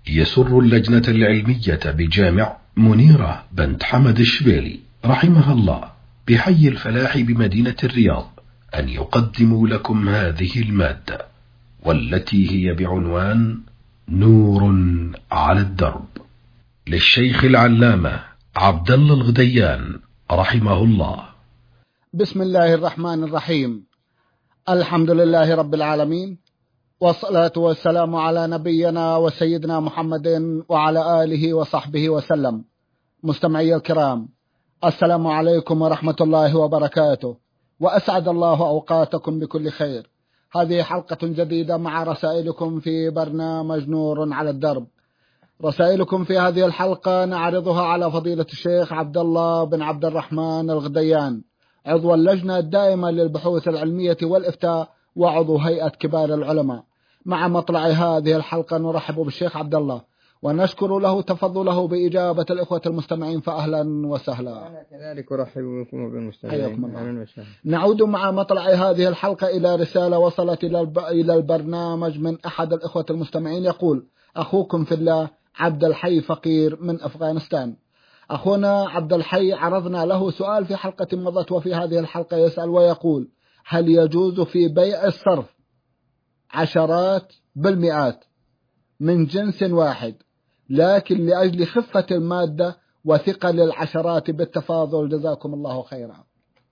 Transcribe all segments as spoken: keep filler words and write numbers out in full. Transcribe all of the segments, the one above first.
يسر اللجنة العلمية بجامع منيرة بنت حمد الشبيلي رحمها الله بحي الفلاح بمدينة الرياض أن يقدموا لكم هذه المادة، والتي هي بعنوان نور على الدرب، للشيخ العلامة عبد الله الغديان رحمه الله. بسم الله الرحمن الرحيم. الحمد لله رب العالمين، والصلاة والسلام على نبينا وسيدنا محمد وعلى آله وصحبه وسلم. مستمعي الكرام، السلام عليكم ورحمة الله وبركاته، وأسعد الله أوقاتكم بكل خير. هذه حلقة جديدة مع رسائلكم في برنامج نور على الدرب. رسائلكم في هذه الحلقة نعرضها على فضيلة الشيخ عبد الله بن عبد الرحمن الغديان، عضو اللجنة الدائمة للبحوث العلمية والإفتاء وعضو هيئة كبار العلماء. مع مطلع هذه الحلقة نرحب بالشيخ عبد الله ونشكر له تفضله بإجابة الإخوة المستمعين، فأهلا وسهلا. أنا كذلك أرحب بكم وبالمستمعين. نعود مع مطلع هذه الحلقة إلى رسالة وصلت إلى البرنامج من أحد الإخوة المستمعين، يقول: أخوكم في الله عبد الحي فقير من أفغانستان. أخونا عبد الحي عرضنا له سؤال في حلقة مضت، وفي هذه الحلقة يسأل ويقول: هل يجوز في بيع الصرف عشرات بالمئات من جنس واحد، لكن لأجل خفة المادة وثقل العشرات بالتفاضل؟ جزاكم الله خيرا.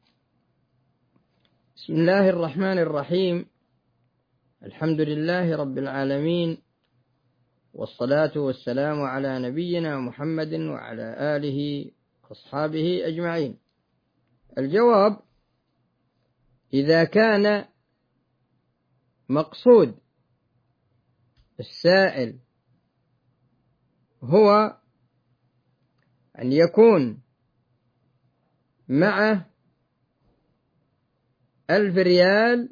بسم الله الرحمن الرحيم. الحمد لله رب العالمين، والصلاة والسلام على نبينا محمد وعلى آله وأصحابه أجمعين. الجواب: إذا كان مقصود السائل هو أن يكون معه ألف ريال،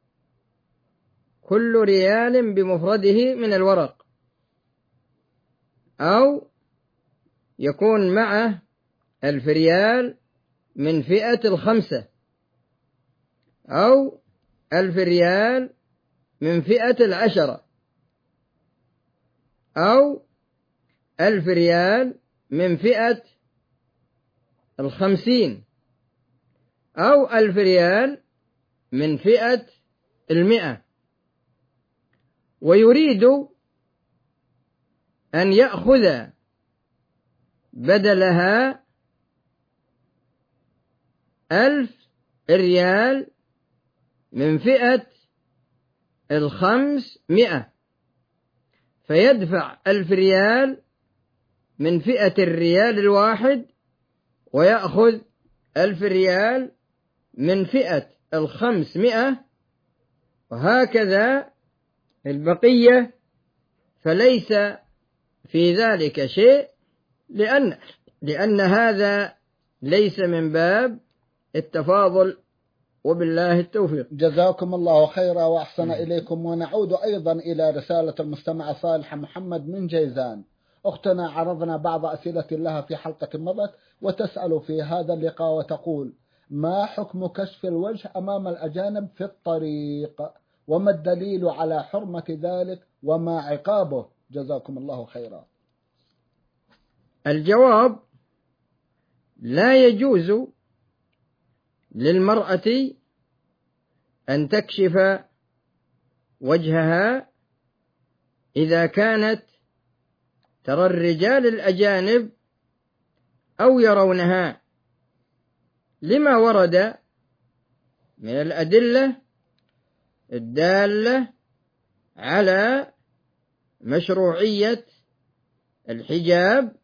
كل ريال بمفرده من الورق، أو يكون معه ألف ريال من فئة الخمسة، أو ألف ريال من فئة العشرة، أو ألف ريال من فئة الخمسين، أو ألف ريال من فئة المئة، ويريد أن يأخذ بدلها ألف ريال من فئة الخمسمائة، فيدفع ألف ريال من فئة الريال الواحد، ويأخذ ألف ريال من فئة الخمسمائة، وهكذا البقية، فليس في ذلك شيء، لأن, لأن هذا ليس من باب التفاضل، وبالله التوفيق. جزاكم الله خيرا وأحسن إليكم. ونعود أيضا إلى رسالة المستمع صالح محمد من جيزان. أختنا عرضنا بعض أسئلة لها في حلقة مضت، وتسأل في هذا اللقاء وتقول: ما حكم كشف الوجه أمام الأجانب في الطريق، وما الدليل على حرمة ذلك، وما عقابه؟ جزاكم الله خيرا. الجواب: لا يجوز للمرأة أن تكشف وجهها إذا كانت ترى الرجال الأجانب أو يرونها، لما ورد من الأدلة الدالة على مشروعية الحجاب.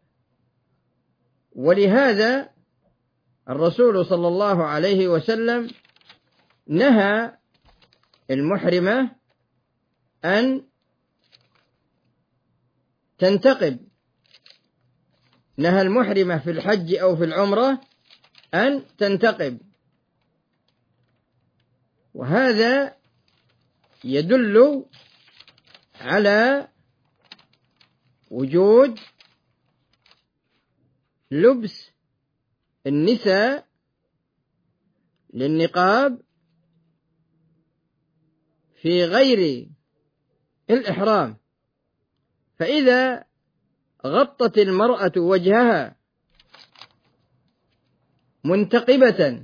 ولهذا الرسول صلى الله عليه وسلم نهى المحرمة أن تنتقب، نهى المحرمة في الحج أو في العمرة أن تنتقب، وهذا يدل على وجود لبس النساء للنقاب في غير الإحرام. فإذا غطت المرأة وجهها منتقبة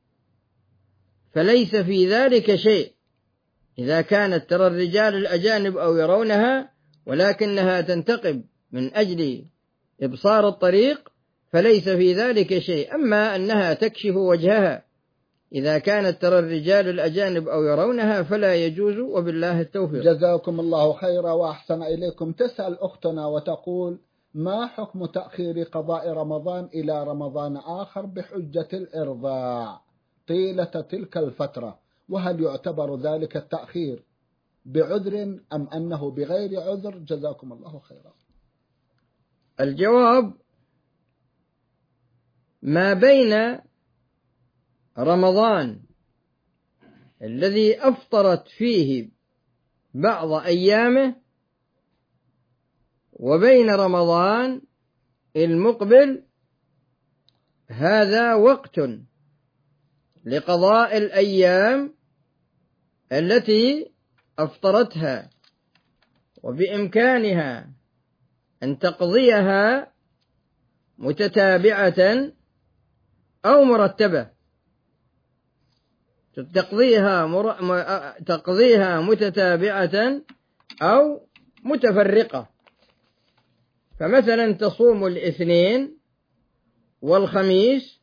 فليس في ذلك شيء، إذا كانت ترى الرجال الأجانب أو يرونها ولكنها تنتقب من أجل إبصار الطريق فليس في ذلك شيء. أما أنها تكشف وجهها إذا كانت ترى الرجال الأجانب أو يرونها فلا يجوز، وبالله التوفيق. جزاكم الله خيرا وأحسن إليكم. تسأل أختنا وتقول: ما حكم تأخير قضاء رمضان إلى رمضان آخر بحجة الإرضاع طيلة تلك الفترة، وهل يعتبر ذلك التأخير بعذر أم أنه بغير عذر؟ جزاكم الله خيرا. الجواب: ما بين رمضان الذي أفطرت فيه بعض أيامه وبين رمضان المقبل هذا وقت لقضاء الأيام التي أفطرتها، وبإمكانها أن تقضيها متتابعة أو مرتبة، تقضيها مر... تقضيها متتابعة أو متفرقة. فمثلا تصوم الاثنين والخميس،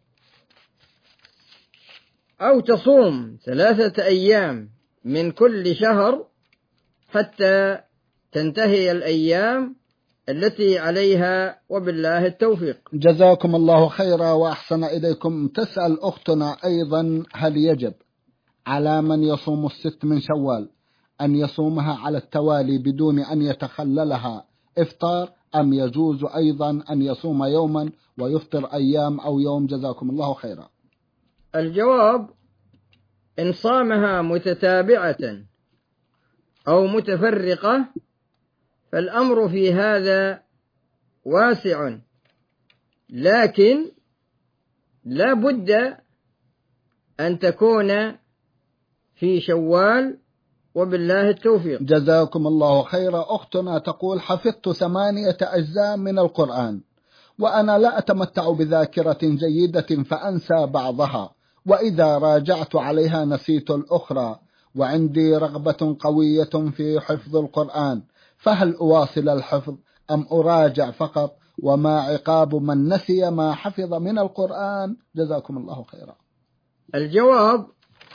أو تصوم ثلاثة أيام من كل شهر حتى تنتهي الأيام التي عليها، وبالله التوفيق. جزاكم الله خيرا وأحسن إليكم. تسأل أختنا أيضا: هل يجب على من يصوم الست من شوال أن يصومها على التوالي بدون أن يتخللها إفطار، أم يجوز أيضا أن يصوم يوما ويفطر أيام أو يوم؟ جزاكم الله خيرا. الجواب: إن صامها متتابعة أو متفرقة فالأمر في هذا واسع، لكن لا بد أن تكون في شوال، وبالله التوفيق. جزاكم الله خيرا. أختنا تقول: حفظت ثمانية أجزاء من القرآن وأنا لا أتمتع بذاكرة جيدة فأنسى بعضها، وإذا راجعت عليها نسيت الأخرى، وعندي رغبة قوية في حفظ القرآن، فهل أواصل الحفظ أم أراجع فقط؟ وما عقاب من نسي ما حفظ من القرآن؟ جزاكم الله خيرا. الجواب: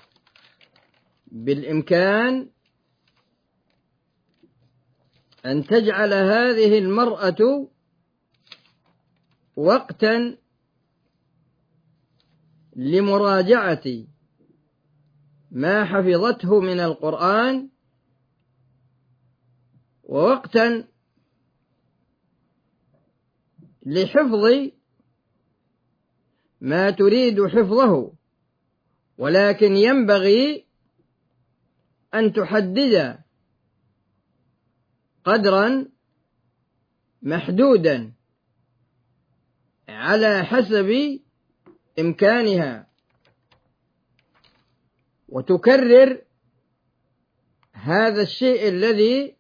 بالإمكان أن تجعل هذه المرأة وقتا لمراجعة ما حفظته من القرآن، ووقتا لحفظ ما تريد حفظه، ولكن ينبغي أن تحدد قدرا محدودا على حسب إمكانها، وتكرر هذا الشيء الذي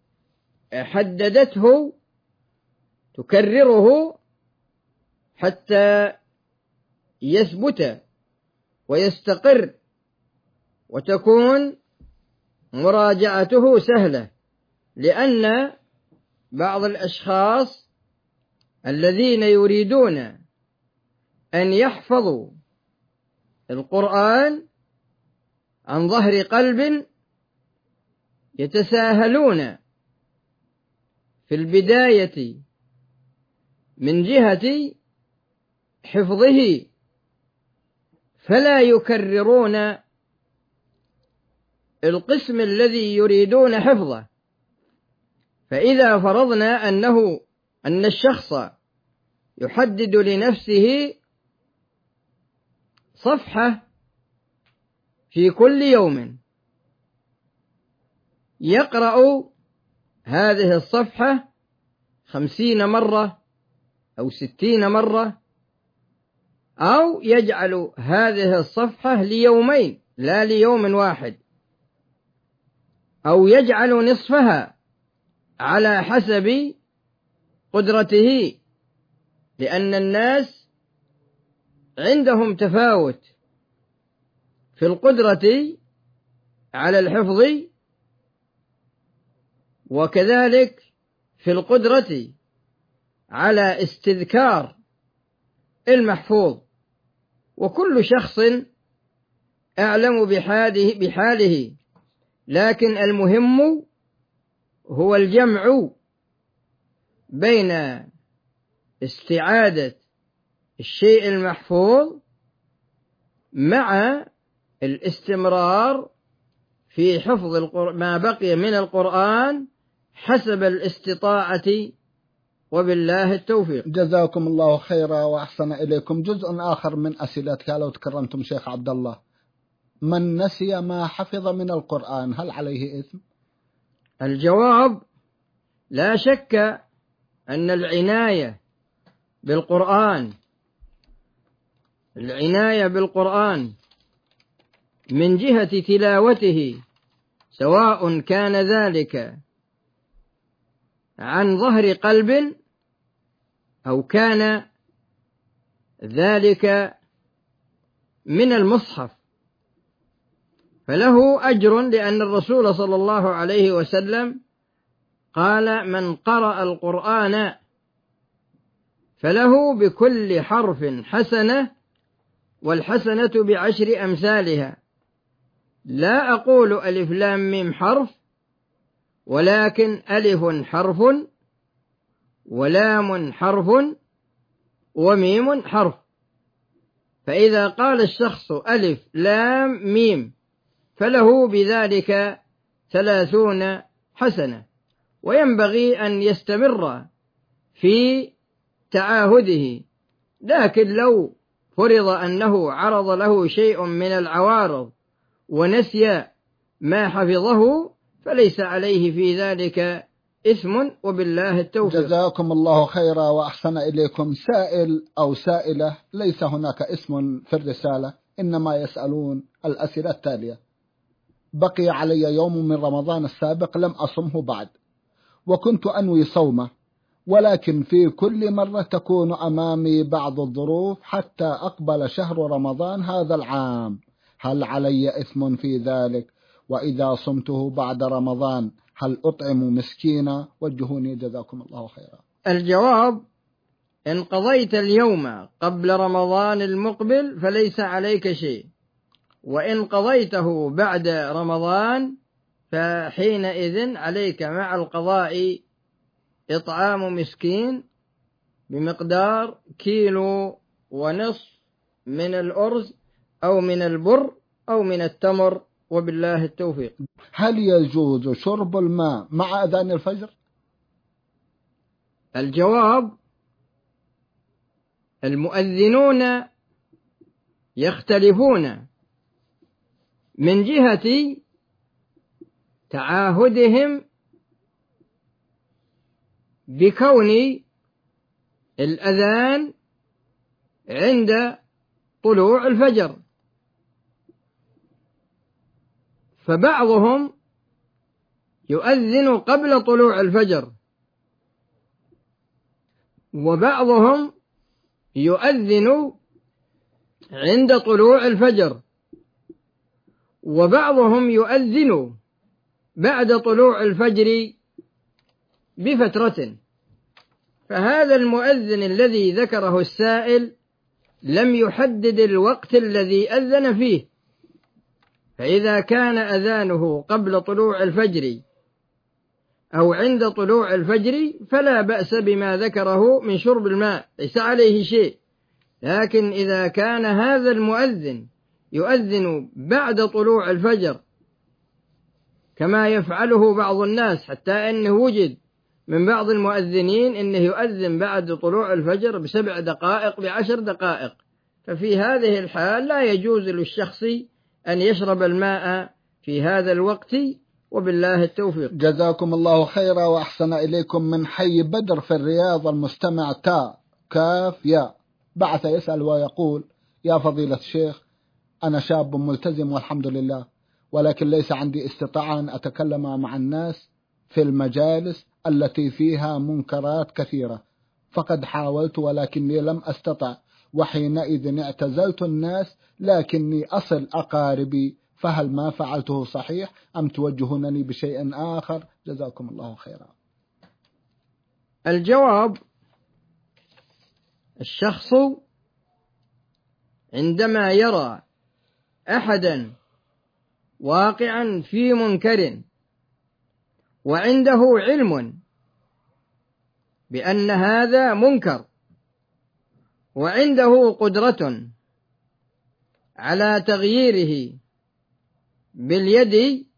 حددته، تكرره حتى يثبت ويستقر، وتكون مراجعته سهلة. لأن بعض الأشخاص الذين يريدون أن يحفظوا القرآن عن ظهر قلب يتساهلون في البداية من جهة حفظه، فلا يكررون القسم الذي يريدون حفظه. فإذا فرضنا أنه أن الشخص يحدد لنفسه صفحة في كل يوم، يقرأ هذه الصفحة خمسين مرة أو ستين مرة، أو يجعل هذه الصفحة ليومين لا ليوم واحد، أو يجعل نصفها على حسب قدرته، لأن الناس عندهم تفاوت في القدرة على الحفظ، وكذلك في القدرة على استذكار المحفوظ، وكل شخص أعلم بحاله, بحاله لكن المهم هو الجمع بين استعادة الشيء المحفوظ مع الاستمرار في حفظ ما بقي من القرآن حسب الاستطاعة، وبالله التوفيق. جزاكم الله خيرا وأحسن إليكم. جزء آخر من أسئلتك لو تكرمتم شيخ عبد الله: من نسي ما حفظ من القرآن هل عليه إثم؟ الجواب: لا شك أن العناية بالقرآن العناية بالقرآن من جهة تلاوته، سواء كان ذلك عن ظهر قلب أو كان ذلك من المصحف، فله أجر، لأن الرسول صلى الله عليه وسلم قال: من قرأ القرآن فله بكل حرف حسنة، والحسنة بعشر أمثالها. لا أقول ألف لام ميم حرف، ولكن ألف حرف ولام حرف وميم حرف. فإذا قال الشخص ألف لام ميم فله بذلك ثلاثون حسنة، وينبغي أن يستمر في تعاهده. لكن لو فرض أنه عرض له شيء من العوارض ونسي ما حفظه فليس عليه في ذلك إثم، وبالله التوفيق. جزاكم الله خيرا وأحسن إليكم. سائل أو سائلة: ليس هناك اسم في الرسالة، إنما يسألون الأسئلة التالية: بقي علي يوم من رمضان السابق لم أصمه بعد، وكنت أنوي صومه، ولكن في كل مرة تكون أمامي بعض الظروف حتى أقبل شهر رمضان هذا العام، هل علي إثم في ذلك؟ وإذا صمته بعد رمضان هل أطعم مسكينا؟ وجهوني جزاكم الله خيرا. الجواب: إن قضيت اليوم قبل رمضان المقبل فليس عليك شيء، وإن قضيته بعد رمضان فحينئذ عليك مع القضاء إطعام مسكين بمقدار كيلو ونصف من الأرز أو من البر أو من التمر، وبالله التوفيق. هل يجوز شرب الماء مع أذان الفجر؟ الجواب: المؤذنون يختلفون من جهة تعاهدهم بكون الأذان عند طلوع الفجر، فبعضهم يؤذن قبل طلوع الفجر، وبعضهم يؤذن عند طلوع الفجر، وبعضهم يؤذن بعد طلوع الفجر بفترة. فهذا المؤذن الذي ذكره السائل لم يحدد الوقت الذي أذن فيه، فإذا كان أذانه قبل طلوع الفجر أو عند طلوع الفجر فلا بأس بما ذكره من شرب الماء، ليس عليه شيء. لكن إذا كان هذا المؤذن يؤذن بعد طلوع الفجر كما يفعله بعض الناس، حتى أنه وجد من بعض المؤذنين أنه يؤذن بعد طلوع الفجر بسبع دقائق بعشر دقائق، ففي هذه الحال لا يجوز للشخص أن يشرب الماء في هذا الوقت، وبالله التوفيق. جزاكم الله خيرا وأحسن إليكم. من حي بدر في الرياض المستمع تاء كاف يا بعث يسأل ويقول: يا فضيلة الشيخ، أنا شاب ملتزم والحمد لله، ولكن ليس عندي استطاعة أن أتكلم مع الناس في المجالس التي فيها منكرات كثيرة، فقد حاولت ولكني لم أستطع، وحينئذ اعتزلت الناس لكني أصل أقاربي، فهل ما فعلته صحيح أم توجهونني بشيء آخر؟ جزاكم الله خيرا. الجواب: الشخص عندما يرى أحدا واقعا في منكر وعنده علم بأن هذا منكر وعنده قدرة على تغييره باليد،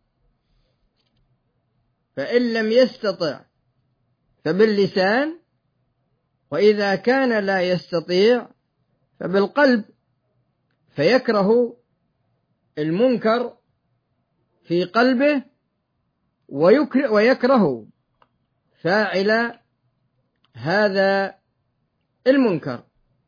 فإن لم يستطع فباللسان، وإذا كان لا يستطيع فبالقلب، فيكره المنكر في قلبه ويكره فاعل هذا المنكر.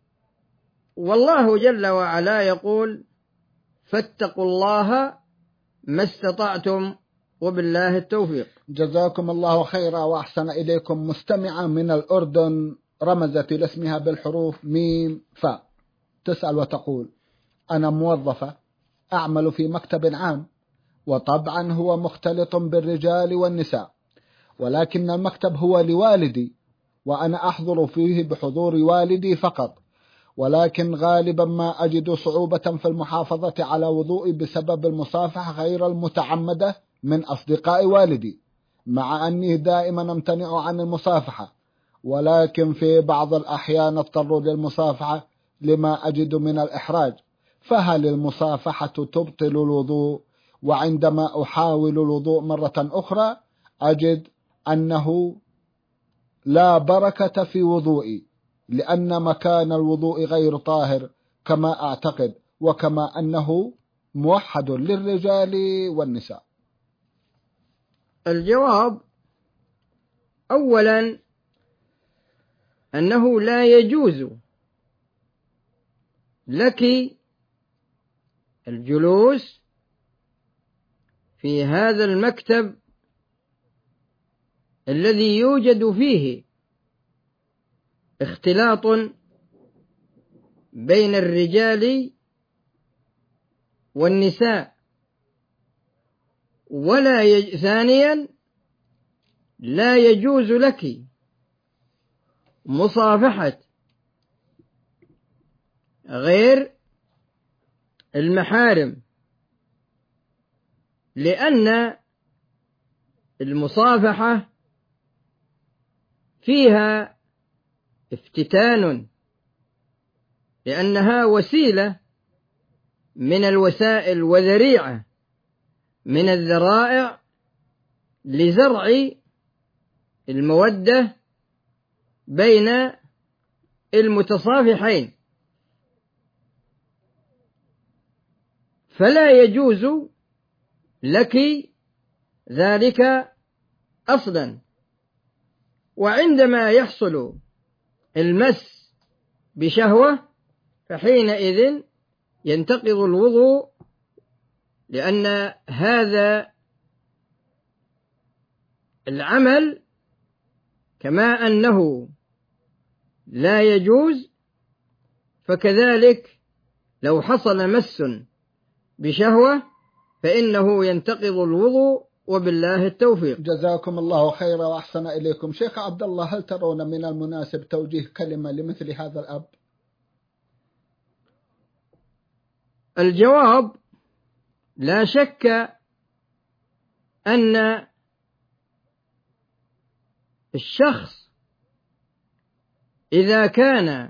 والله جل وعلا يقول: فاتقوا الله ما استطعتم وبالله التوفيق. جزاكم الله خيرا وأحسن إليكم. مستمعة من الأردن رمزت لاسمها بالحروف ميم فاء، تسأل وتقول: أنا موظفة أعمل في مكتب عام، وطبعا هو مختلط بالرجال والنساء، ولكن المكتب هو لوالدي وأنا أحضر فيه بحضور والدي فقط، ولكن غالبا ما أجد صعوبة في المحافظة على وضوئي بسبب المصافحة غير المتعمدة من أصدقاء والدي، مع أني دائما أمتنع عن المصافحة، ولكن في بعض الأحيان اضطر للمصافحة لما أجد من الإحراج، فهل المصافحة تبطل الوضوء؟ وعندما أحاول الوضوء مرة أخرى أجد أنه لا بركة في وضوئي، لأن مكان الوضوء غير طاهر كما أعتقد، وكما أنه موحد للرجال والنساء. الجواب: أولا أنه لا يجوز لك الجلوس في هذا المكتب الذي يوجد فيه اختلاط بين الرجال والنساء، ولا يج... ثانيا لا يجوز لك مصافحة غير المحارم، لأن المصافحة فيها افتتان، لأنها وسيلة من الوسائل وذريعة من الذرائع لزرع المودة بين المتصافحين، فلا يجوز لك ذلك أصلا. وعندما يحصل المس بشهوة فحينئذ ينتقض الوضوء، لأن هذا العمل كما أنه لا يجوز، فكذلك لو حصل مس بشهوة فإنه ينتقض الوضوء، وبالله التوفيق. جزاكم الله خيرا وأحسن إليكم. شيخ عبد الله، هل ترون من المناسب توجيه كلمة لمثل هذا الأب؟ الجواب: لا شك أن الشخص إذا كان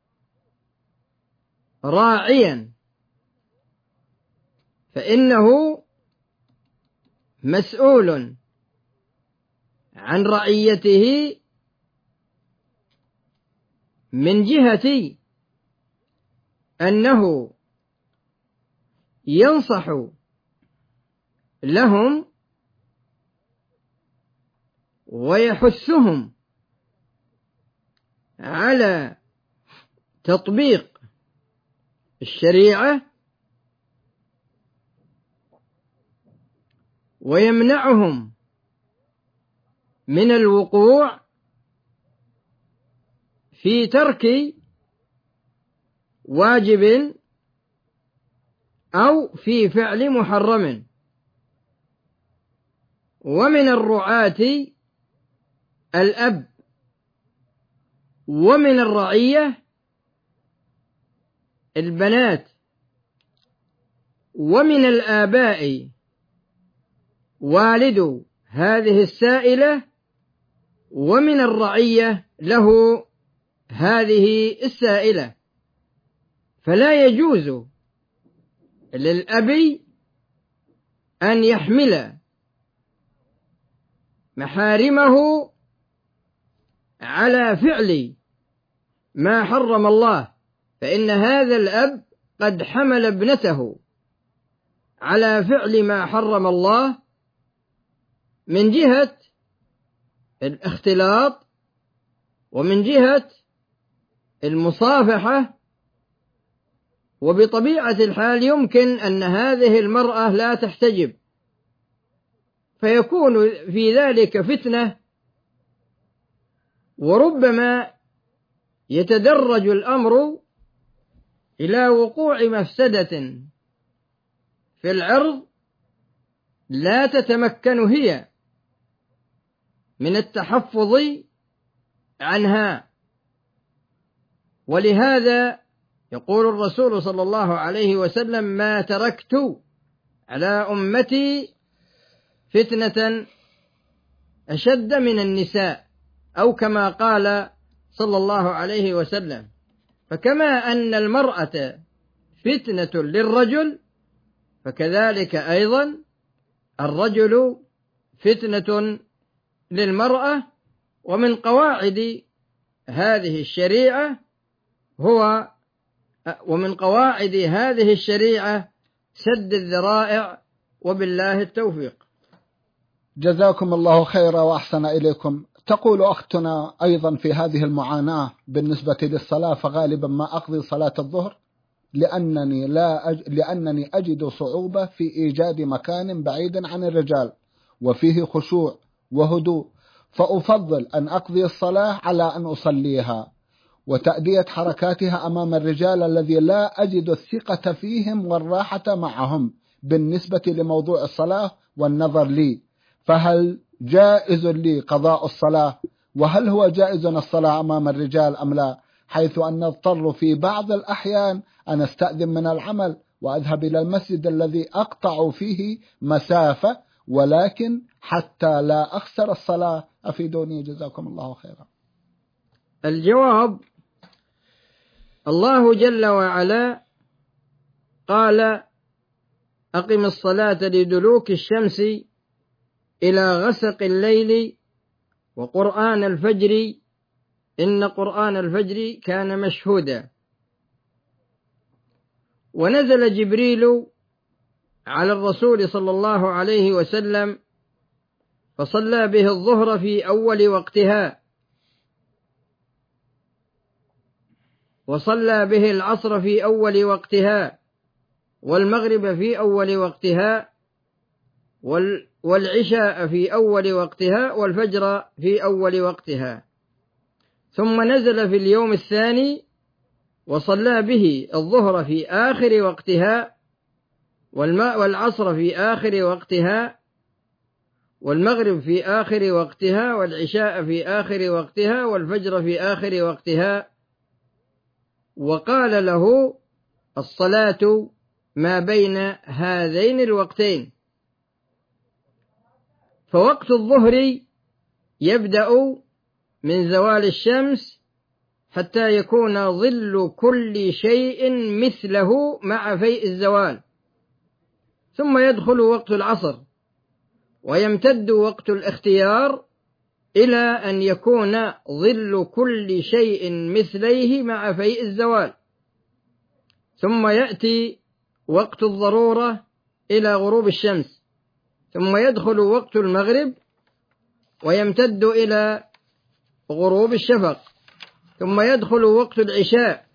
راعيا فإنه مسؤول عن رعيته من جهة أنه ينصح لهم ويحثهم على تطبيق الشريعة، ويمنعهم من الوقوع في ترك واجب أو في فعل محرم. ومن الرعاة الأب، ومن الرعية البنات، ومن الآباء والد هذه السائلة، ومن الرعية له هذه السائلة. فلا يجوز للأب أن يحمل محارمه على فعل ما حرم الله، فإن هذا الأب قد حمل ابنته على فعل ما حرم الله من جهة الاختلاط، ومن جهة المصافحة. وبطبيعة الحال يمكن أن هذه المرأة لا تحتجب، فيكون في ذلك فتنة، وربما يتدرج الأمر إلى وقوع مفسدة في العرض لا تتمكن هي من التحفظ عنها. ولهذا يقول الرسول صلى الله عليه وسلم: ما تركت على أمتي فتنة أشد من النساء، أو كما قال صلى الله عليه وسلم. فكما أن المرأة فتنة للرجل، فكذلك أيضا الرجل فتنة للمرأة. ومن قواعد هذه الشريعة هو ومن قواعد هذه الشريعة سد الذرائع، وبالله التوفيق. جزاكم الله خيرا وأحسن إليكم. تقول أختنا أيضا في هذه المعاناة بالنسبة للصلاة: فغالبا ما أقضي صلاة الظهر لأنني, لا أج... لأنني أجد صعوبة في إيجاد مكان بعيد عن الرجال وفيه خشوع وهدوء، فأفضل أن أقضي الصلاة على أن أصليها وتأدية حركاتها أمام الرجال الذي لا أجد الثقة فيهم والراحة معهم بالنسبة لموضوع الصلاة والنظر لي، فهل جائز لي قضاء الصلاة؟ وهل هو جائز الصلاة أمام الرجال أم لا، حيث أن نضطر في بعض الأحيان أن أستأذن من العمل وأذهب إلى المسجد الذي أقطع فيه مسافة، ولكن حتى لا أخسر الصلاة أفيدوني جزاكم الله خيرا. الجواب: الله جل وعلا قال: أقم الصلاة لدلوك الشمس إلى غسق الليل وقرآن الفجر إن قرآن الفجر كان مشهودا. ونزل جبريل على الرسول صلى الله عليه وسلم فصلى به الظهر في أول وقتها، وصلى به العصر في أول وقتها، والمغرب في أول وقتها، والعشاء في أول وقتها، والفجر في أول وقتها. ثم نزل في اليوم الثاني وصلى به الظهر في آخر وقتها، والعصر في آخر وقتها، والمغرب في آخر وقتها، والعشاء في آخر وقتها، والفجر في آخر وقتها. وقال له: الصلاة ما بين هذين الوقتين. فوقت الظهر يبدأ من زوال الشمس حتى يكون ظل كل شيء مثله مع فيء الزوال، ثم يدخل وقت العصر، ويمتد وقت الاختيار إلى أن يكون ظل كل شيء مثليه مع فيء الزوال، ثم يأتي وقت الضرورة إلى غروب الشمس، ثم يدخل وقت المغرب ويمتد إلى غروب الشفق، ثم يدخل وقت العشاء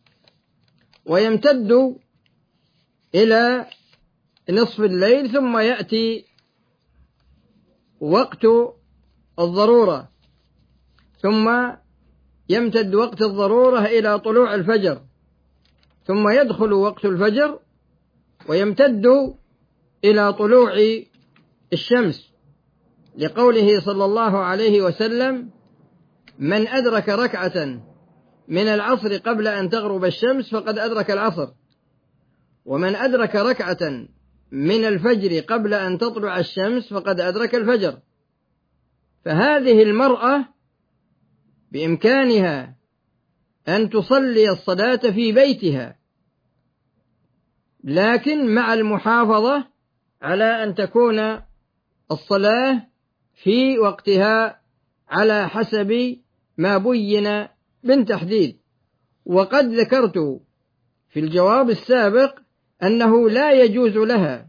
ويمتد إلى نصف الليل، ثم يأتي وقت الضرورة، ثم يمتد وقت الضرورة إلى طلوع الفجر، ثم يدخل وقت الفجر ويمتد إلى طلوع الشمس، لقوله صلى الله عليه وسلم: من أدرك ركعة من العصر قبل أن تغرب الشمس فقد أدرك العصر، ومن أدرك ركعة من الفجر قبل أن تطلع الشمس فقد أدرك الفجر. فهذه المرأة بإمكانها أن تصلي الصلاة في بيتها، لكن مع المحافظة على أن تكون الصلاة في وقتها على حسب ما بين بالتحديد. وقد ذكرت في الجواب السابق أنه لا يجوز لها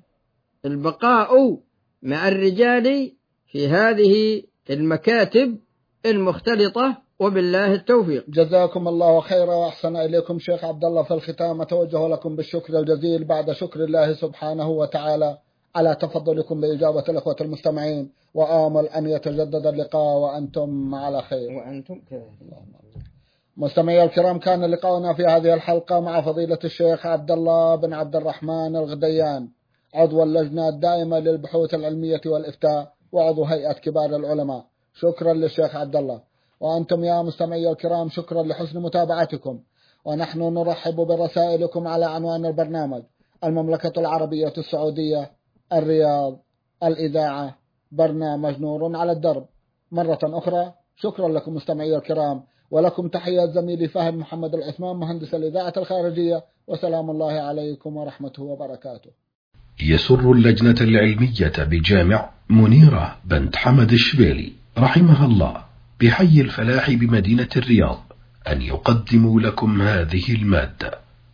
البقاء مع الرجال في هذه المكاتب المختلطة، وبالله التوفيق. جزاكم الله خيرا وأحسن إليكم شيخ عبد الله. في الختام أتوجه لكم بالشكر الجزيل بعد شكر الله سبحانه وتعالى على تفضلكم بإجابة الأخوة المستمعين، وآمل أن يتجدد اللقاء وأنتم على خير. وأنتم كذلك. مستمعي الكرام، كان لقاؤنا في هذه الحلقة مع فضيلة الشيخ عبد الله بن عبد الرحمن الغديان، عضو اللجنة الدائمة للبحوث العلمية والإفتاء وعضو هيئة كبار العلماء. شكرا للشيخ عبد الله. وأنتم يا مستمعي الكرام شكرا لحسن متابعتكم، ونحن نرحب برسائلكم على عنوان البرنامج: المملكة العربية السعودية، الرياض، الإذاعة، برنامج نور على الدرب. مرة أخرى شكرا لكم مستمعي الكرام، ولكم تحيات زميلي فهد محمد العثمان مهندس الإذاعة الخارجية، وسلام الله عليكم ورحمته وبركاته. يسر اللجنة العلمية بجامع منيرة بنت حمد الشبيلي رحمها الله بحي الفلاح بمدينة الرياض أن يقدموا لكم هذه المادة،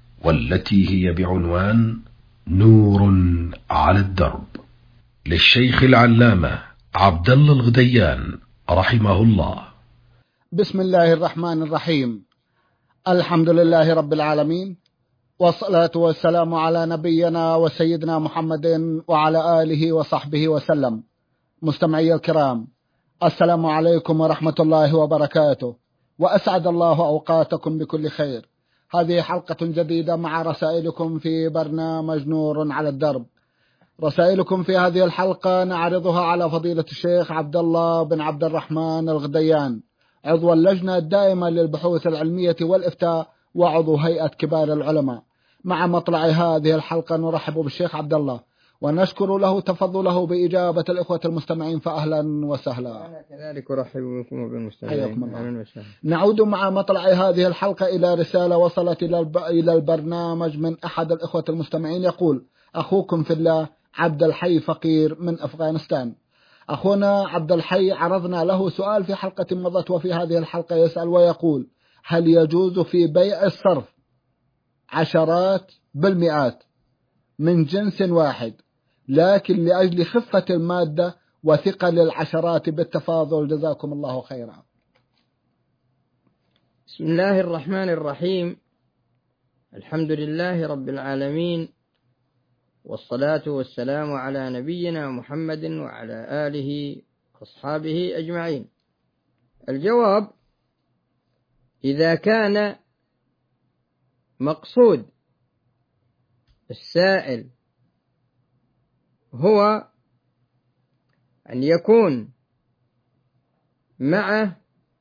والتي هي بعنوان نور على الدرب، للشيخ العلامة عبد الله الغديان رحمه الله. بسم الله الرحمن الرحيم. الحمد لله رب العالمين، والصلاة والسلام على نبينا وسيدنا محمد وعلى آله وصحبه وسلم. مستمعي الكرام، السلام عليكم ورحمة الله وبركاته، وأسعد الله أوقاتكم بكل خير. هذه حلقة جديدة مع رسائلكم في برنامج نور على الدرب. رسائلكم في هذه الحلقة نعرضها على فضيلة الشيخ عبد الله بن عبد الرحمن الغديان، عضو اللجنة الدائمة للبحوث العلمية والإفتاء وعضو هيئة كبار العلماء. مع مطلع هذه الحلقة نرحب بالشيخ عبد الله ونشكر له تفضله بإجابة الإخوة المستمعين، فأهلا وسهلا. أنا كذلك أرحب بكم وبالمستمعين. نعود مع مطلع هذه الحلقة إلى رسالة وصلت إلى البرنامج من أحد الإخوة المستمعين، يقول: أخوكم في الله عبد الحي فقير من أفغانستان. أخونا عبد الحي عرضنا له سؤال في حلقة مضت، وفي هذه الحلقة يسأل ويقول: هل يجوز في بيع الصرف عشرات بالمئات من جنس واحد، لكن لأجل خفة المادة وثقل العشرات بالتفاضل؟ جزاكم الله خيرا. بسم الله الرحمن الرحيم. الحمد لله رب العالمين، والصلاة والسلام على نبينا محمد وعلى آله وأصحابه أجمعين. الجواب: إذا كان مقصود السائل هو أن يكون معه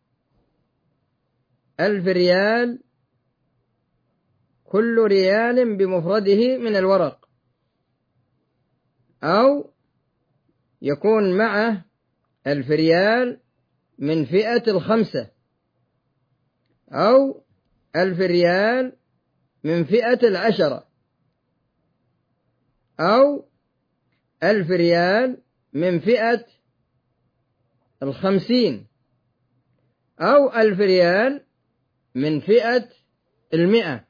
ألف ريال، كل ريال بمفرده من الورق، أو يكون معه ألف ريال من فئة الخمسة، أو ألف ريال من فئة العشرة، أو ألف ريال من فئة الخمسين، أو ألف ريال من فئة المئة،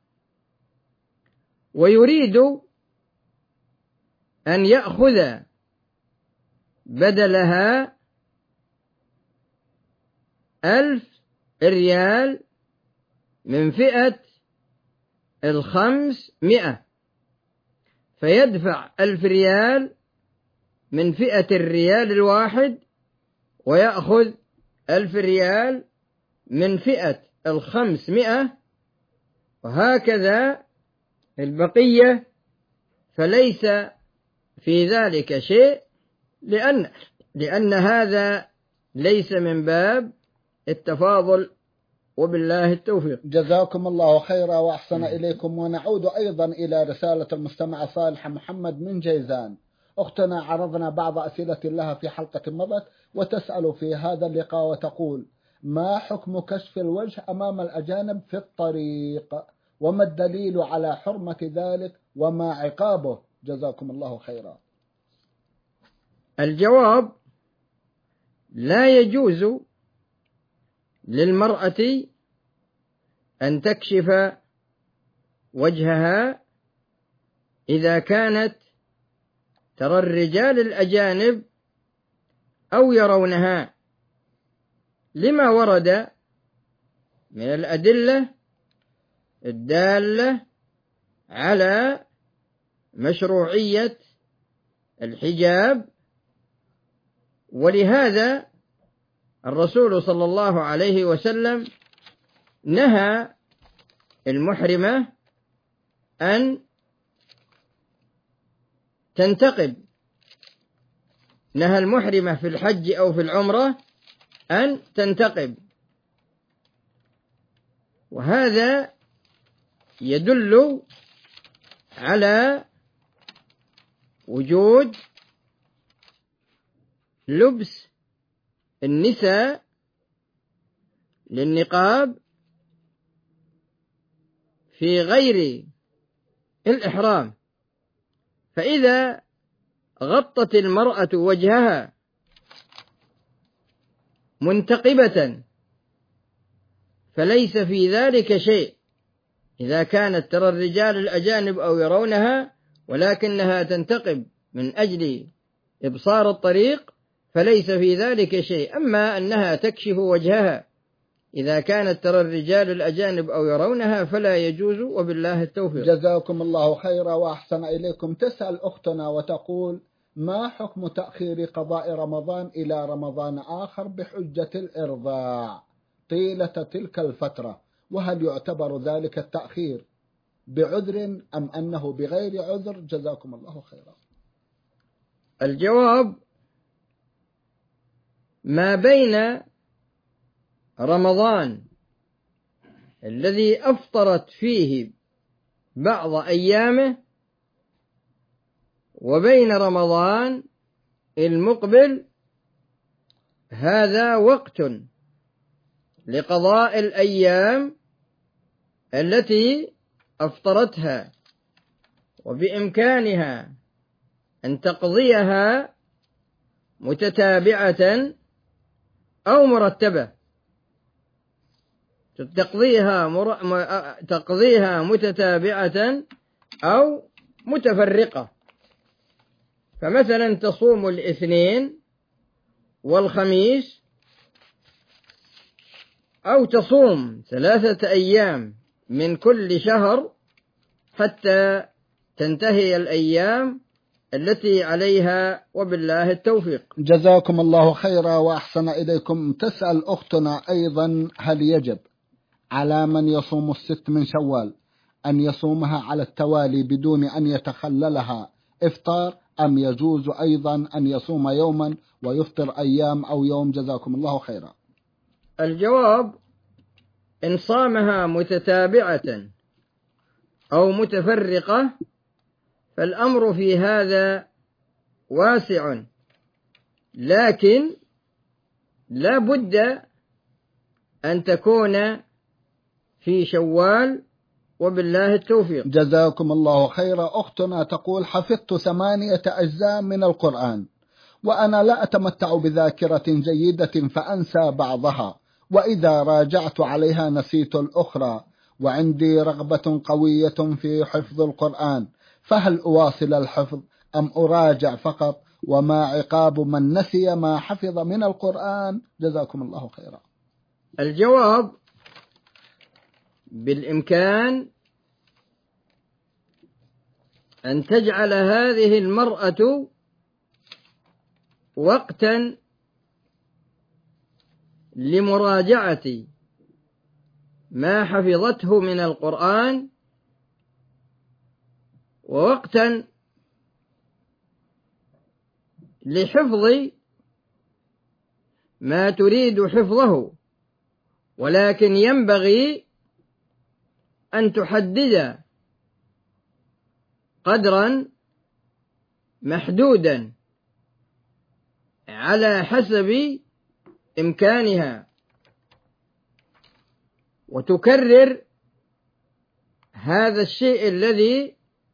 ويريد أن يأخذ بدلها ألف ريال من فئة الخمسمائة، فيدفع ألف ريال من فئة الريال الواحد ويأخذ ألف ريال من فئة الخمسمائة، وهكذا البقية، فليس في ذلك شيء، لأن لأن هذا ليس من باب التفاضل، وبالله التوفيق. جزاكم الله خيرا وأحسن إليكم. ونعود أيضا إلى رسالة المستمع صالح محمد من جيزان. أختنا عرضنا بعض أسئلة لها في حلقة مضت، وتسأل في هذا اللقاء وتقول: ما حكم كشف الوجه أمام الأجانب في الطريق؟ وما الدليل على حرمة ذلك؟ وما عقابه؟ جزاكم الله خيرا. الجواب: لا يجوز للمرأة أن تكشف وجهها إذا كانت ترى الرجال الأجانب أو يرونها، لما ورد من الأدلة الدالة على مشروعية الحجاب. ولهذا الرسول صلى الله عليه وسلم نهى المحرمة أن تنتقب، نهى المحرمة في الحج أو في العمرة أن تنتقب، وهذا يدل على وجود لبس النساء للنقاب في غير الإحرام. فإذا غطت المرأة وجهها منتقبة فليس في ذلك شيء إذا كانت ترى الرجال الأجانب أو يرونها، ولكنها تنتقب من أجل إبصار الطريق، فليس في ذلك شيء. أما أنها تكشف وجهها إذا كانت ترى الرجال الأجانب أو يرونها فلا يجوز، وبالله التوفيق. جزاكم الله خيرا وأحسن إليكم. تسأل أختنا وتقول: ما حكم تأخير قضاء رمضان إلى رمضان آخر بحجة الإرضاع طيلة تلك الفترة؟ وهل يعتبر ذلك التأخير بعذر أم أنه بغير عذر؟ جزاكم الله خيرا. الجواب: ما بين رمضان الذي أفطرت فيه بعض أيامه وبين رمضان المقبل هذا وقت لقضاء الأيام التي أفطرتها، وبإمكانها أن تقضيها متتابعة أو مرتبة، تقضيها مر... تقضيها متتابعة أو متفرقة. فمثلا تصوم الاثنين والخميس، أو تصوم ثلاثة أيام من كل شهر حتى تنتهي الأيام التي عليها، وبالله التوفيق. جزاكم الله خيرا وأحسن إليكم. تسأل أختنا أيضا: هل يجب على من يصوم الست من شوال أن يصومها على التوالي بدون أن يتخللها إفطار، أم يجوز أيضا أن يصوم يوما ويفطر أيام أو يوم؟ جزاكم الله خيرا. الجواب: إن صامها متتابعة أو متفرقة فالأمر في هذا واسع، لكن لا بد أن تكون في شوال، وبالله التوفيق. جزاكم الله خيرا. أختنا تقول: حفظت ثمانية أجزاء من القرآن، وأنا لا أتمتع بذاكرة جيدة فأنسى بعضها، وإذا راجعت عليها نسيت الأخرى، وعندي رغبة قوية في حفظ القرآن، فهل أواصل الحفظ أم أراجع فقط؟ وما عقاب من نسي ما حفظ من القرآن؟ جزاكم الله خيرا. الجواب: بالإمكان أن تجعل هذه المرأة وقتا لمراجعة ما حفظته من القرآن، ووقتا لحفظ ما تريد حفظه، ولكن ينبغي أن تحدد قدرا محدودا على حسب إمكانها، وتكرر هذا الشيء الذي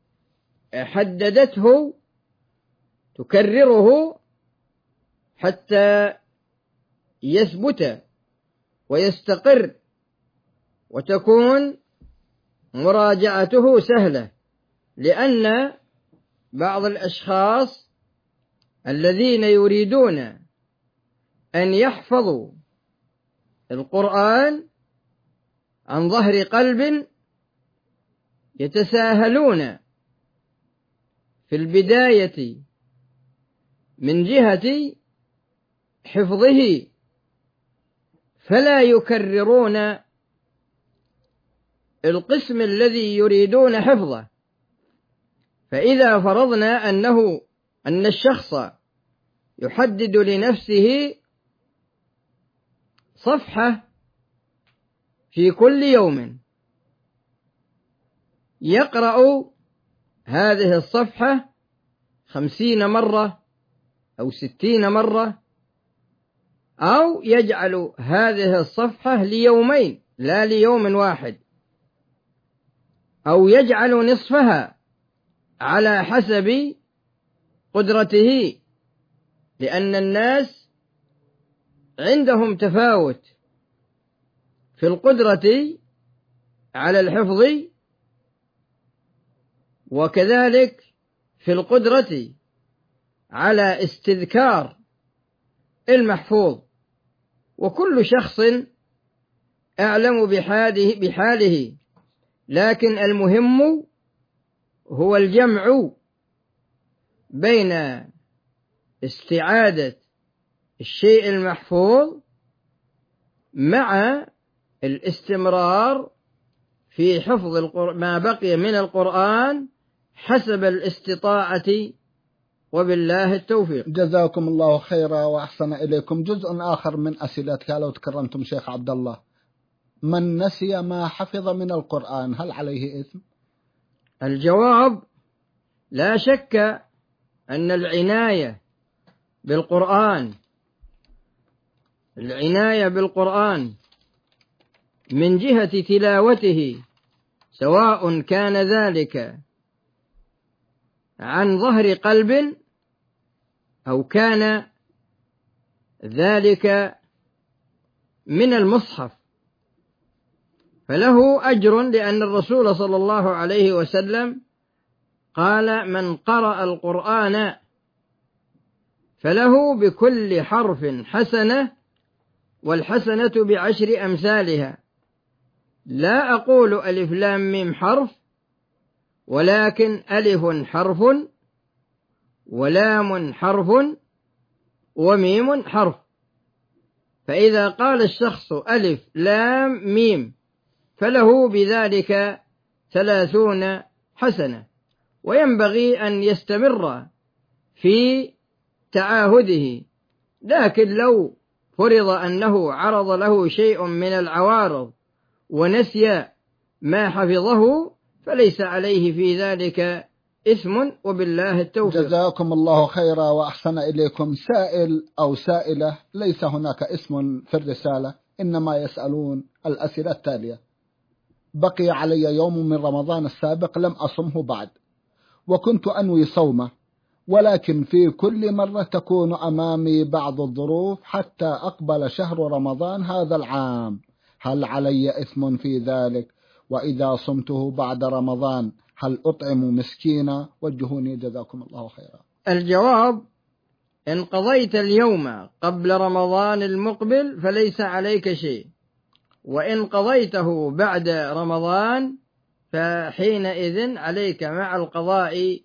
حددته، تكرره حتى يثبت ويستقر، وتكون مراجعته سهلة. لأن بعض الأشخاص الذين يريدون أن يحفظوا القرآن عن ظهر قلب يتساهلون في البداية من جهة حفظه، فلا يكررون القسم الذي يريدون حفظه. فإذا فرضنا أنه أن الشخص يحدد لنفسه صفحة في كل يوم، يقرأ هذه الصفحة خمسين مرة أو ستين مرة، أو يجعل هذه الصفحة ليومين لا ليوم واحد، أو يجعل نصفها على حسب قدرته، لأن الناس عندهم تفاوت في القدرة على الحفظ، وكذلك في القدرة على استذكار المحفوظ، وكل شخص أعلم بحاله, بحاله لكن المهم هو الجمع بين استعادة الشيء المحفوظ مع الاستمرار في حفظ ما بقي من القرآن حسب الاستطاعة، وبالله التوفيق. جزاكم الله خيرا وأحسن إليكم. جزء آخر من أسئلتك لو تكرمتم شيخ عبد الله: من نسي ما حفظ من القرآن هل عليه إثم؟ الجواب: لا شك أن العناية بالقرآن العناية بالقرآن من جهة تلاوته، سواء كان ذلك عن ظهر قلب أو كان ذلك من المصحف، فله أجر، لأن الرسول صلى الله عليه وسلم قال: من قرأ القرآن فله بكل حرف حسنة، والحسنة بعشر أمثالها. لا أقول ألف لام ميم حرف، ولكن ألف حرف ولام حرف وميم حرف. فإذا قال الشخص ألف لام ميم فله بذلك ثلاثون حسنة، وينبغي أن يستمر في تعاهده. لكن لو فرض أنه عرض له شيء من العوارض ونسي ما حفظه فليس عليه في ذلك إثم، وبالله التوفيق. جزاكم الله خيرا وأحسن إليكم. سائل أو سائلة: ليس هناك اسم في الرسالة، إنما يسألون الأسئلة التالية: بقي علي يوم من رمضان السابق لم أصمه بعد، وكنت أنوي صومه، ولكن في كل مرة تكون أمامي بعض الظروف حتى أقبل شهر رمضان هذا العام، هل علي إثم في ذلك؟ وإذا صمته بعد رمضان هل أطعم مسكينا؟ وجهوني جزاكم الله خيرا. الجواب: إن قضيت اليوم قبل رمضان المقبل فليس عليك شيء، وإن قضيته بعد رمضان فحينئذ عليك مع القضاء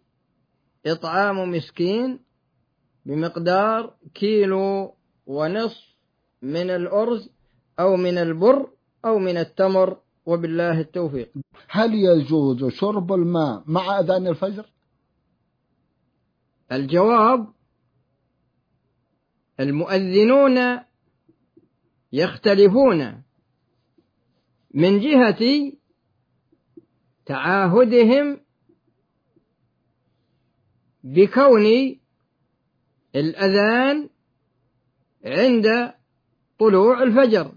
إطعام مسكين بمقدار كيلو ونصف من الأرز أو من البر أو من التمر، وبالله التوفيق. هل يجوز شرب الماء مع أذان الفجر؟ الجواب: المؤذنون يختلفون من جهة تعاهدهم بكون الأذان عند طلوع الفجر،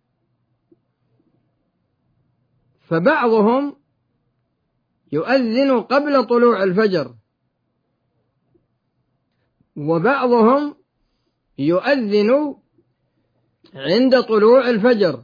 فبعضهم يؤذن قبل طلوع الفجر، وبعضهم يؤذن عند طلوع الفجر،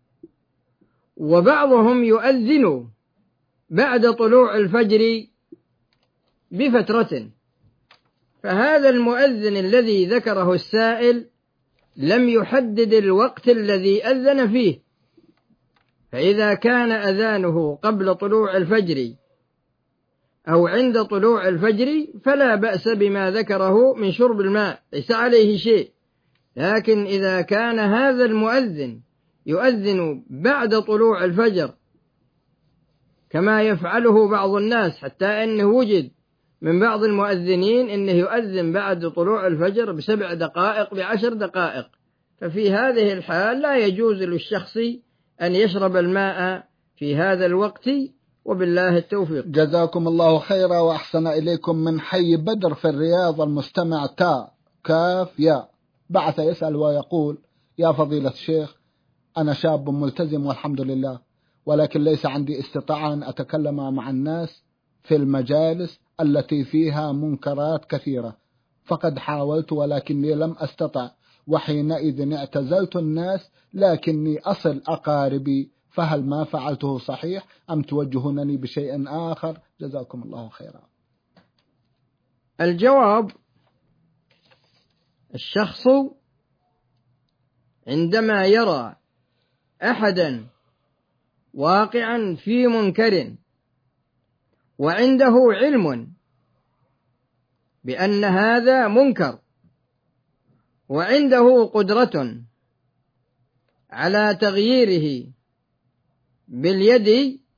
وبعضهم يؤذن بعد طلوع الفجر بفترة. فهذا المؤذن الذي ذكره السائل لم يحدد الوقت الذي أذن فيه، فإذا كان أذانه قبل طلوع الفجر أو عند طلوع الفجر فلا بأس بما ذكره من شرب الماء، ليس عليه شيء. لكن إذا كان هذا المؤذن يؤذن بعد طلوع الفجر كما يفعله بعض الناس، حتى أنه وجد من بعض المؤذنين أنه يؤذن بعد طلوع الفجر بسبع دقائق بعشر دقائق، ففي هذه الحال لا يجوز للشخص أن يشرب الماء في هذا الوقت، وبالله التوفيق. جزاكم الله خيرا وأحسن إليكم. من حي بدر في الرياض المستمع تاء كاف يا بعث يسأل ويقول: يا فضيلة الشيخ، أنا شاب ملتزم والحمد لله، ولكن ليس عندي استطاعة أن أتكلم مع الناس في المجالس التي فيها منكرات كثيرة، فقد حاولت ولكني لم أستطع، وحينئذ اعتزلت الناس لكني أصل أقاربي، فهل ما فعلته صحيح أم توجهونني بشيء آخر؟ جزاكم الله خيرا. الجواب: الشخص عندما يرى أحدا واقعا في منكر وعنده علم بأن هذا منكر وعنده قدرة على تغييره باليد،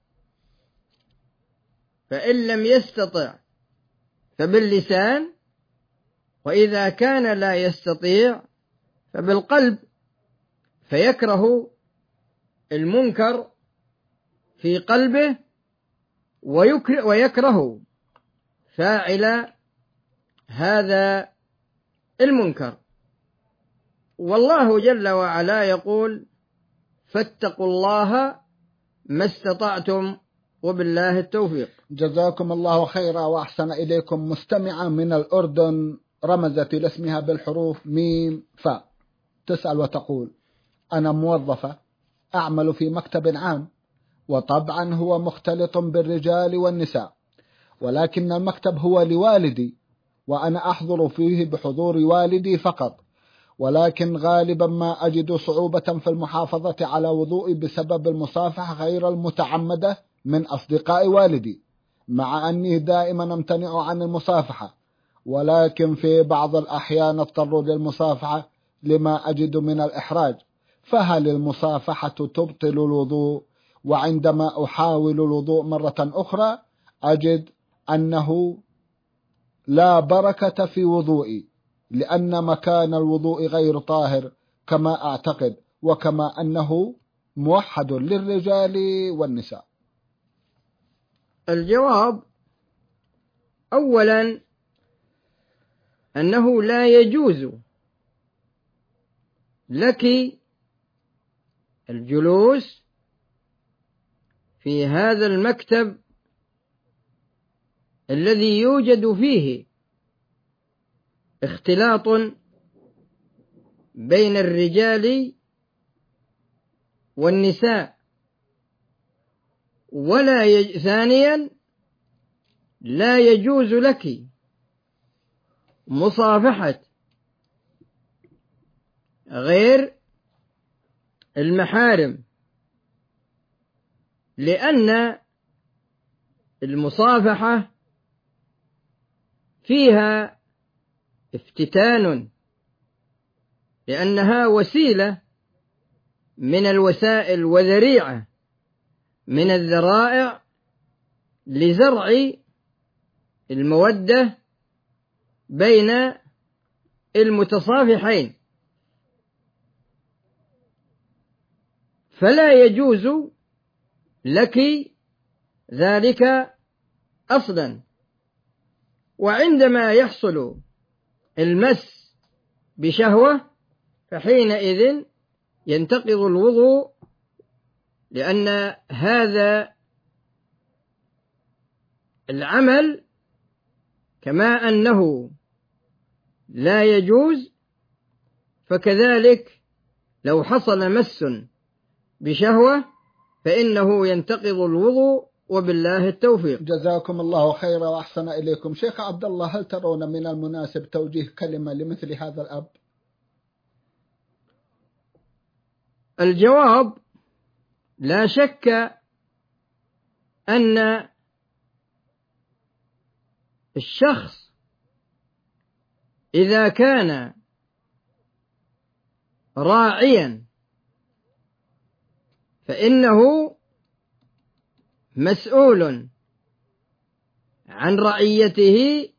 فإن لم يستطع فباللسان، وإذا كان لا يستطيع فبالقلب، فيكره المنكر في قلبه ويكره فاعل هذا المنكر. والله جل وعلا يقول: فاتقوا الله ما استطعتم، وبالله التوفيق. جزاكم الله خيرا وأحسن إليكم. مستمعة من الأردن رمزت لاسمها بالحروف ميم فاء، تسأل وتقول: أنا موظفة أعمل في مكتب عام، وطبعا هو مختلط بالرجال والنساء، ولكن المكتب هو لوالدي وأنا أحضر فيه بحضور والدي فقط، ولكن غالبا ما أجد صعوبة في المحافظة على وضوئي بسبب المصافحة غير المتعمدة من أصدقاء والدي، مع أني دائما أمتنع عن المصافحة، ولكن في بعض الأحيان اضطر للمصافحة لما أجد من الإحراج، فهل المصافحة تبطل الوضوء؟ وعندما أحاول الوضوء مرة أخرى أجد أنه لا بركة في وضوئي، لأن مكان الوضوء غير طاهر كما أعتقد، وكما أنه موحد للرجال والنساء. الجواب: أولا أنه لا يجوز لك الجلوس في هذا المكتب الذي يوجد فيه اختلاط بين الرجال والنساء، ولا يج... ثانيا لا يجوز لك مصافحة غير المحارم، لأن المصافحة فيها افتتان لأنها وسيلة من الوسائل وذريعة من الذرائع لزرع المودة بين المتصافحين، فلا يجوز لك ذلك أصلا. وعندما يحصل المس بشهوة فحينئذ ينتقض الوضوء، لأن هذا العمل كما أنه لا يجوز، فكذلك لو حصل مس بشهوة فإنه ينتقض الوضوء، وبالله التوفيق. جزاكم الله خيرا وأحسن إليكم. شيخ عبد الله، هل ترون من المناسب توجيه كلمة لمثل هذا الأب؟ الجواب: لا شك أن الشخص إذا كان راعيا فإنه مسؤول عن رعيته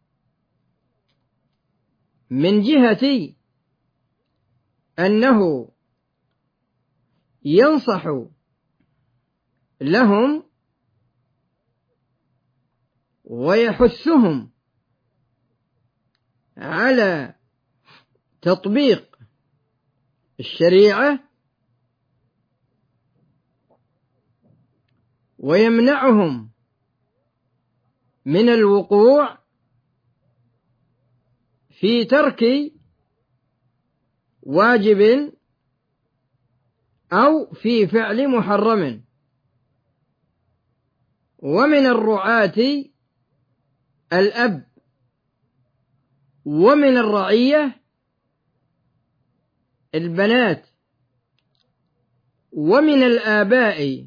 من جهة أنه ينصح لهم ويحثهم على تطبيق الشريعة، ويمنعهم من الوقوع في ترك واجب أو في فعل محرم. ومن الرعاة الأب، ومن الرعية البنات، ومن الآباء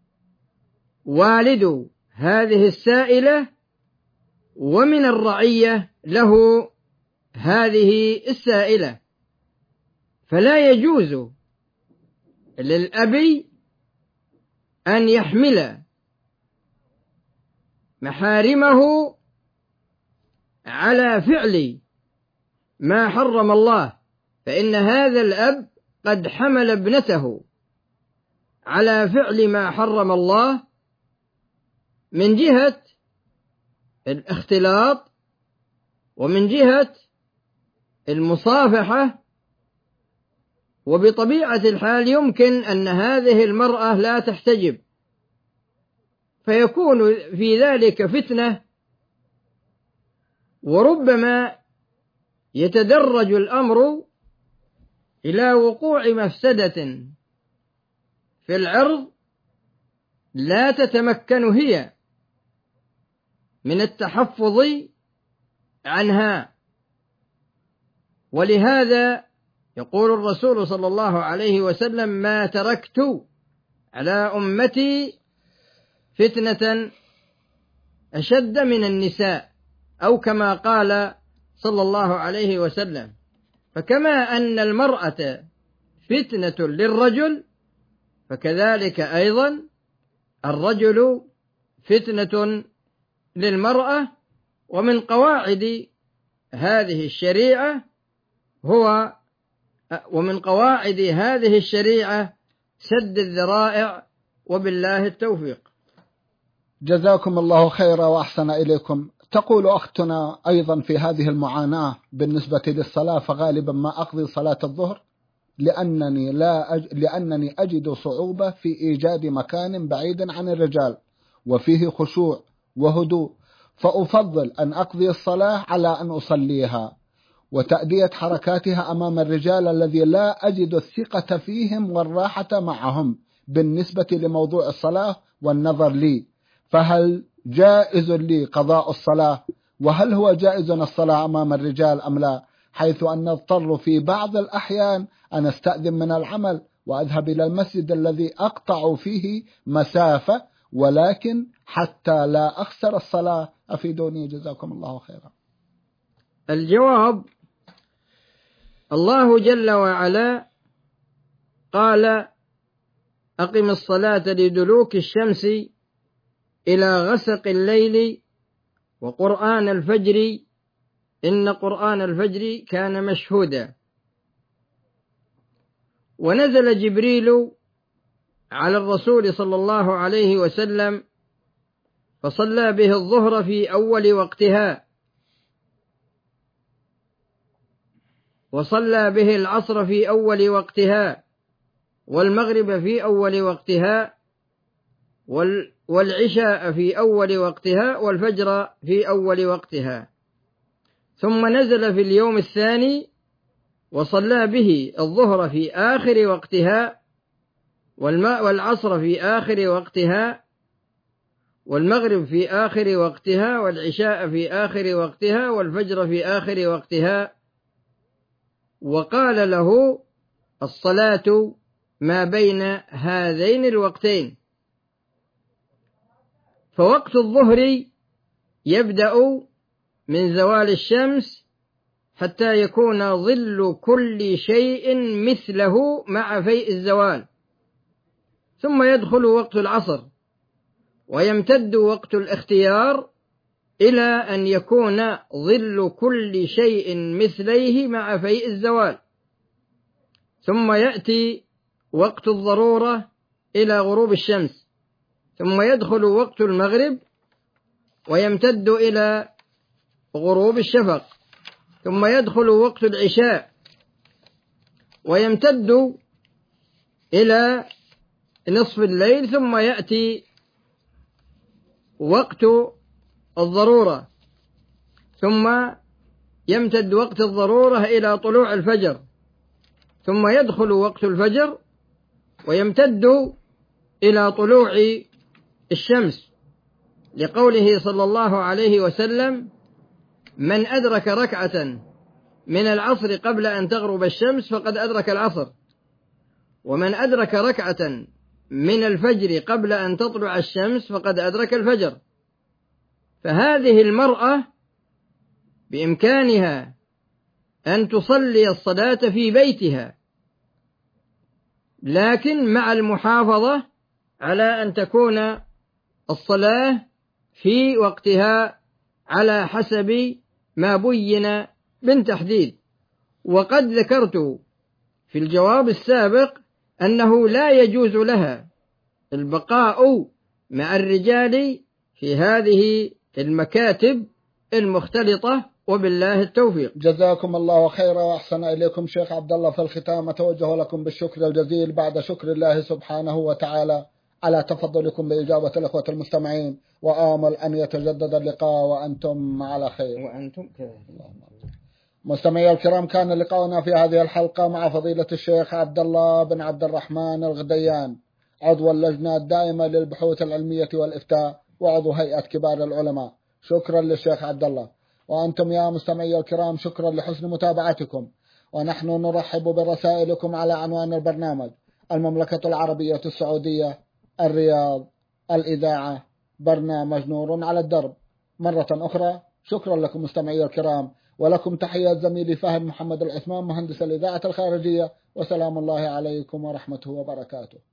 والد هذه السائلة، ومن الرعية له هذه السائلة. فلا يجوز للأب أن يحمل محارمه على فعل ما حرم الله، فإن هذا الأب قد حمل ابنته على فعل ما حرم الله من جهة الاختلاط، ومن جهة المصافحة. وبطبيعة الحال يمكن أن هذه المرأة لا تحتجب، فيكون في ذلك فتنة، وربما يتدرج الأمر إلى وقوع مفسدة في العرض لا تتمكن هي من التحفظ عنها. ولهذا يقول الرسول صلى الله عليه وسلم: ما تركت على أمتي فتنة أشد من النساء، أو كما قال صلى الله عليه وسلم. فكما أن المرأة فتنة للرجل، فكذلك أيضا الرجل فتنة للمرأة. ومن قواعد هذه الشريعة هو ومن قواعد هذه الشريعة سد الذرائع، وبالله التوفيق. جزاكم الله خيرا وأحسن إليكم. تقول أختنا أيضا في هذه المعاناة بالنسبة للصلاة: فغالبا ما أقضي صلاة الظهر لأنني, لا أج... لأنني أجد صعوبة في إيجاد مكان بعيد عن الرجال وفيه خشوع وهدوء، فأفضل أن أقضي الصلاة على أن أصليها وتأدية حركاتها أمام الرجال الذي لا أجد الثقة فيهم والراحة معهم بالنسبة لموضوع الصلاة والنظر لي، فهل جائز لي قضاء الصلاة؟ وهل هو جائز الصلاة أمام الرجال أم لا، حيث أن نضطر في بعض الأحيان أن أستأذن من العمل وأذهب إلى المسجد الذي أقطع فيه مسافة، ولكن حتى لا أخسر الصلاة؟ أفيدوني جزاكم الله خيرا. الجواب: الله جل وعلا قال: أقم الصلاة لدلوك الشمس إلى غسق الليل وقرآن الفجر إن قرآن الفجر كان مشهودا. ونزل جبريل على الرسول صلى الله عليه وسلم فصلى به الظهر في أول وقتها، وصلى به العصر في أول وقتها، والمغرب في أول وقتها، والعشاء في أول وقتها، والفجر في أول وقتها. ثم نزل في اليوم الثاني وصلى به الظهر في آخر وقتها، والعصر في آخر وقتها، والمغرب في آخر وقتها، والعشاء في آخر وقتها، والفجر في آخر وقتها. وقال له: الصلاة ما بين هذين الوقتين. فوقت الظهر يبدأ من زوال الشمس حتى يكون ظل كل شيء مثله مع فيء الزوال، ثم يدخل وقت العصر ويمتد وقت الاختيار إلى أن يكون ظل كل شيء مثليه مع فيء الزوال، ثم يأتي وقت الضرورة إلى غروب الشمس، ثم يدخل وقت المغرب ويمتد إلى غروب الشفق، ثم يدخل وقت العشاء ويمتد إلى نصف الليل، ثم يأتي وقت الضرورة، ثم يمتد وقت الضرورة إلى طلوع الفجر، ثم يدخل وقت الفجر ويمتد إلى طلوع الشمس، لقوله صلى الله عليه وسلم: من أدرك ركعة من العصر قبل أن تغرب الشمس فقد أدرك العصر، ومن أدرك ركعة من الفجر قبل أن تطلع الشمس فقد أدرك الفجر. فهذه المرأة بإمكانها أن تصلي الصلاة في بيتها، لكن مع المحافظة على أن تكون الصلاة في وقتها على حسب ما بين من تحديد. وقد ذكرت في الجواب السابق أنه لا يجوز لها البقاء مع الرجال في هذه المكاتب المختلطة، وبالله التوفيق. جزاكم الله خيرا وأحسن إليكم شيخ عبد الله. في الختام أتوجه لكم بالشكر الجزيل بعد شكر الله سبحانه وتعالى على تفضلكم بإجابة الأخوة المستمعين، وآمل أن يتجدد اللقاء وأنتم على خير. وأنتم كذلك. مستمعي الكرام، كان لقاؤنا في هذه الحلقة مع فضيلة الشيخ عبد الله بن عبد الرحمن الغديان، عضو اللجنة الدائمة للبحوث العلمية والإفتاء وعضو هيئة كبار العلماء. شكرا للشيخ عبد الله. وأنتم يا مستمعي الكرام شكرا لحسن متابعتكم، ونحن نرحب برسائلكم على عنوان البرنامج: المملكة العربية السعودية، الرياض، الإذاعة، برنامج نور على الدرب. مرة أخرى شكرا لكم مستمعي الكرام، ولكم تحيات زميلي فهد محمد العثمان مهندس الإذاعة الخارجية، وسلام الله عليكم ورحمته وبركاته.